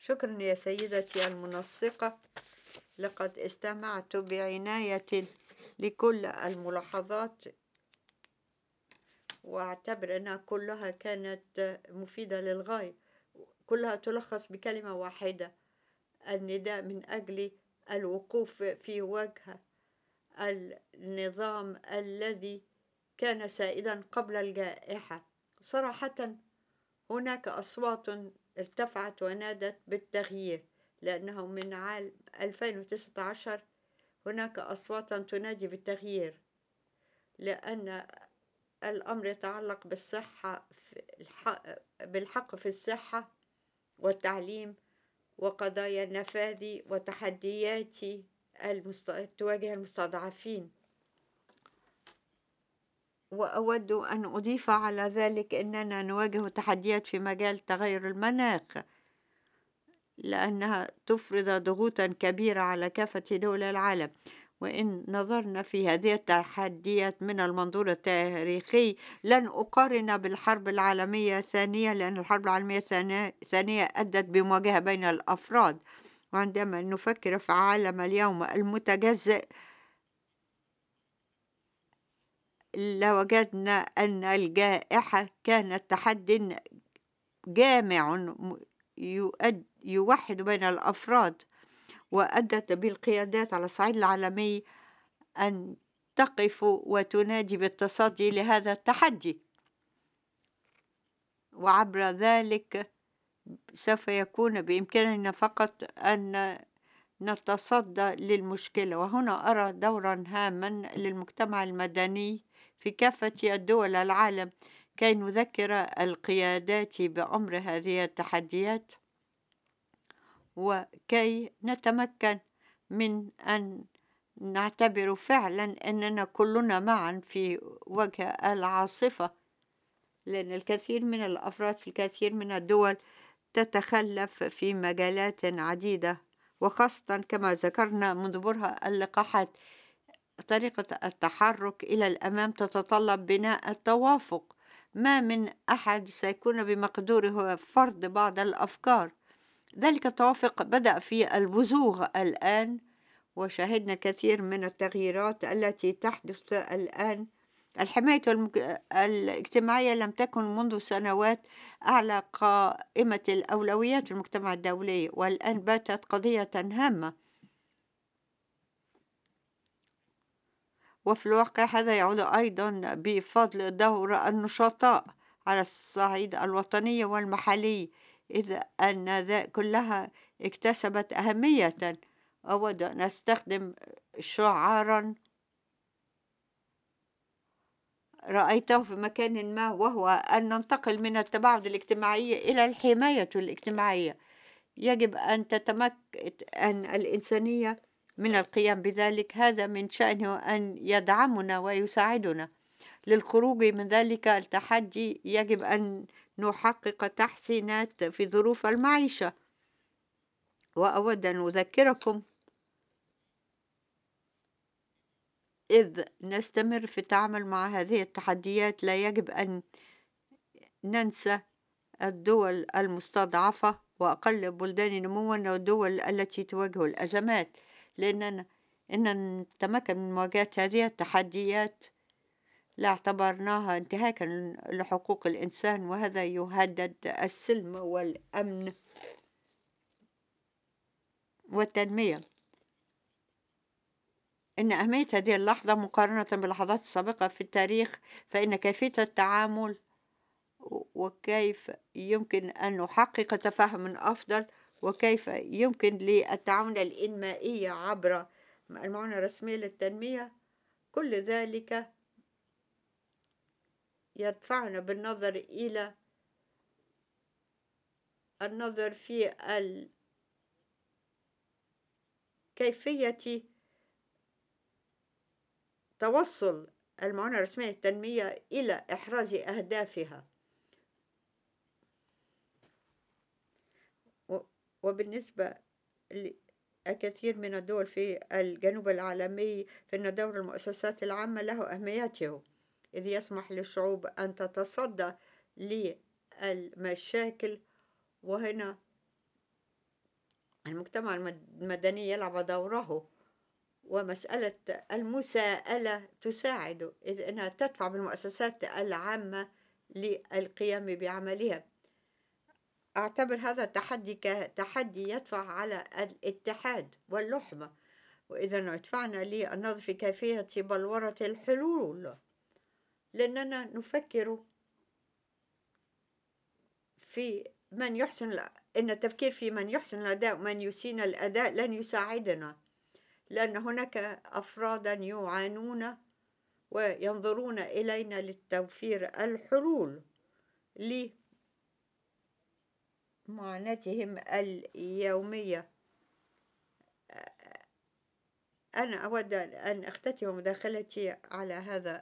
شكرا يا سيدتي المنسقة. لقد استمعت بعناية لكل الملاحظات، واعتبر أنها كلها كانت مفيدة للغاية. كلها تلخص بكلمة واحدة: النداء من أجل الوقوف في وجه النظام الذي كان سائدا قبل الجائحة. صراحة هناك أصوات ارتفعت ونادت بالتغيير، لأنه من عام 2019 هناك أصوات تنادي بالتغيير، لأن الأمر يتعلق بالصحة بالحق في الصحة والتعليم وقضايا النفاذ وتحديات تواجه المستضعفين. وأود أن أضيف على ذلك أننا نواجه تحديات في مجال تغير المناخ، لأنها تفرض ضغوطا كبيرة على كافة دول العالم. وإن نظرنا في هذه التحديات من المنظور التاريخي، لن أقارن بالحرب العالمية الثانية، لأن الحرب العالمية الثانية أدت بمواجهة بين الأفراد. وعندما نفكر في عالم اليوم المتجزئ، لوجدنا أن الجائحة كانت تحد جامع يوحد بين الأفراد، وأدت بالقيادات على الصعيد العالمي أن تقف وتنادي بالتصدي لهذا التحدي. وعبر ذلك سوف يكون بإمكاننا فقط أن نتصدى للمشكلة. وهنا أرى دورا هاما للمجتمع المدني في كافة دول العالم كي نذكر القيادات بأمر هذه التحديات، وكي نتمكن من أن نعتبر فعلا أننا كلنا معا في وجه العاصفة، لأن الكثير من الأفراد في الكثير من الدول تتخلف في مجالات عديدة، وخاصة كما ذكرنا منذ برهة اللقاحات. طريقة التحرك إلى الأمام تتطلب بناء التوافق. ما من أحد سيكون بمقدوره فرض بعض الأفكار. ذلك التوافق بدأ في البزوغ الآن، وشاهدنا الكثير من التغييرات التي تحدث الآن. الحماية الاجتماعية لم تكن منذ سنوات أعلى قائمة الأولويات في المجتمع الدولي، والآن باتت قضية هامة. وفي الواقع هذا يعود أيضا بفضل دور النشطاء على الصعيد الوطني والمحلي، إذ أن كلها اكتسبت أهمية. أود أن أستخدم شعارا رأيته في مكان ما، وهو أن ننتقل من التباعد الاجتماعي إلى الحماية الاجتماعية. يجب أن تتمكن الإنسانية من القيام بذلك. هذا من شأنه أن يدعمنا ويساعدنا للخروج من ذلك التحدي. يجب أن نحقق تحسينات في ظروف المعيشة. وأود أن أذكركم، إذ نستمر في التعامل مع هذه التحديات، لا يجب أن ننسى الدول المستضعفة وأقل بلدان نموا والدول التي تواجه الأزمات، لأننا إن نتمكن من مواجهة هذه التحديات لاعتبرناها انتهاكا لحقوق الإنسان، وهذا يهدد السلم والأمن والتنمية. إن أهمية هذه اللحظة مقارنة باللحظات السابقة في التاريخ، فإن كيفية التعامل وكيف يمكن أن نحقق تفاهم أفضل، وكيف يمكن للتعاون الإنمائي عبر المعونة الرسمية للتنمية، كل ذلك يدفعنا بالنظر إلى النظر في كيفية توصل المعونة الرسمية للتنمية إلى إحراز أهدافها. وبالنسبة للكثير من الدول في الجنوب العالمي، فإن دور المؤسسات العامة له أهميته، إذ يسمح للشعوب أن تتصدى للمشاكل. وهنا المجتمع المدني يلعب دوره، ومسألة المساءلة تساعد، إذ أنها تدفع بالمؤسسات العامة للقيام بعملها. أعتبر هذا التحدي كتحدي يدفع على الاتحاد واللحمة، وإذا ادفعنا للنظر في كيفية بلورة الحلول، لأننا نفكر في من يحسن إن التفكير في من يحسن الأداء ومن يسيء الأداء لن يساعدنا، لأن هناك أفرادا يعانون وينظرون إلينا لتوفير الحلول لمعاناتهم اليومية. أنا أود أن أختتم مداخلتي على هذا